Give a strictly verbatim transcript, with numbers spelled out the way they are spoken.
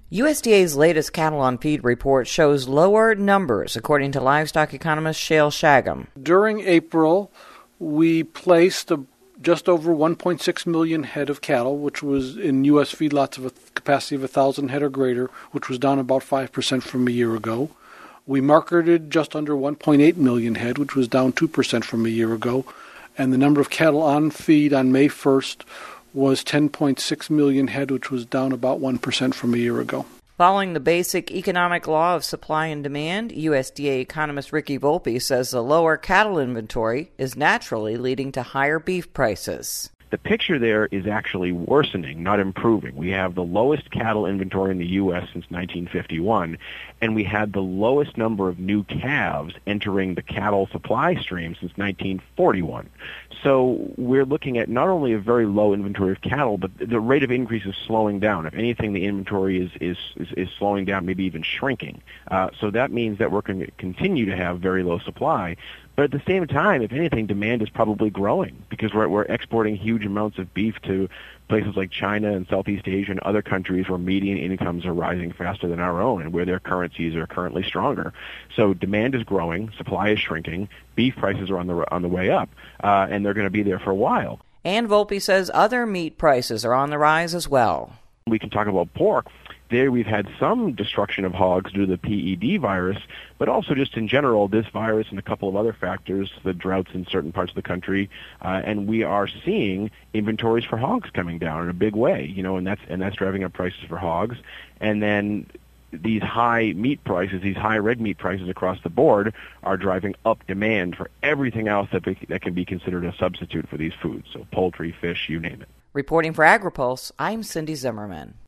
U S D A's latest cattle on feed report shows lower numbers, according to livestock economist Shail Shagam. During April, we placed a, just over one point six million head of cattle, which was in U S feedlots of a capacity of one thousand head or greater, which was down about five percent from a year ago. We marketed just under one point eight million head, which was down two percent from a year ago. And the number of cattle on feed on May first was ten point six million head, which was down about one percent from a year ago. Following the basic economic law of supply and demand, U S D A economist Ricky Volpe says the lower cattle inventory is naturally leading to higher beef prices. The picture there is actually worsening, not improving. We have the lowest cattle inventory in the U S since nineteen fifty-one, and we had the lowest number of new calves entering the cattle supply stream since nineteen forty-one. So we're looking at not only a very low inventory of cattle, but the rate of increase is slowing down. If anything, the inventory is is, is, is slowing down, maybe even shrinking. Uh, so that means that we're going to continue to have very low supply. But at the same time, if anything, demand is probably growing because we're, we're exporting huge amounts of beef to places like China and Southeast Asia and other countries where median incomes are rising faster than our own and where their currencies are currently stronger. So demand is growing, supply is shrinking, beef prices are on the on the way up, uh, and they're going to be there for a while. And Volpe says other meat prices are on the rise as well. We can talk about pork. There we've had some destruction of hogs due to the P E D virus, but also just in general, this virus and a couple of other factors, the droughts in certain parts of the country, uh, and we are seeing inventories for hogs coming down in a big way, you know, and that's and that's driving up prices for hogs. And then these high meat prices, these high red meat prices across the board are driving up demand for everything else that, be, that can be considered a substitute for these foods, so poultry, fish, you name it. Reporting for AgriPulse, I'm Cindy Zimmerman.